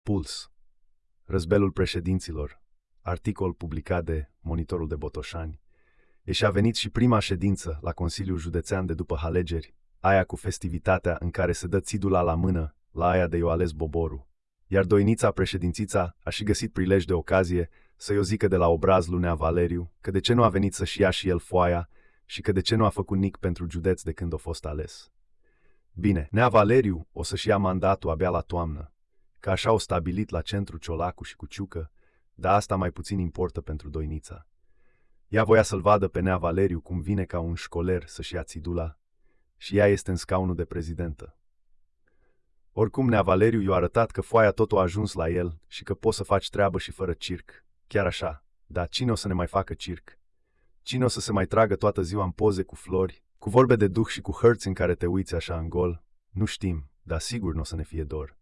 Puls. Răzbelul președinților. Articol publicat de Monitorul de Botoșani. E și a venit și prima ședință la Consiliul Județean de după alegeri, aia cu festivitatea în care se dă țidula la mână, la aia de eu ales Boboru. Iar doinița președințița a și găsit prilej de ocazie să-i o zică de la obraz lui Nea Valeriu că de ce nu a venit să-și ia și el foaia și că de ce nu a făcut nic pentru județ de când a fost ales. Bine, Nea Valeriu o să-și ia mandatul abia la toamnă, că așa au stabilit la centru Ciolacu și Cuciucă, dar asta mai puțin importă pentru doinița. Ea voia să-l vadă pe Nea Valeriu cum vine ca un școler să-și ia țidula și ea este în scaunul de prezidentă. Oricum, Nea Valeriu i-a arătat că foaia tot a ajuns la el și că poți să faci treabă și fără circ. Chiar așa, dar cine o să ne mai facă circ? Cine o să se mai tragă toată ziua în poze cu flori, cu vorbe de duh și cu hărți în care te uiți așa în gol? Nu știm, dar sigur nu o să ne fie dor.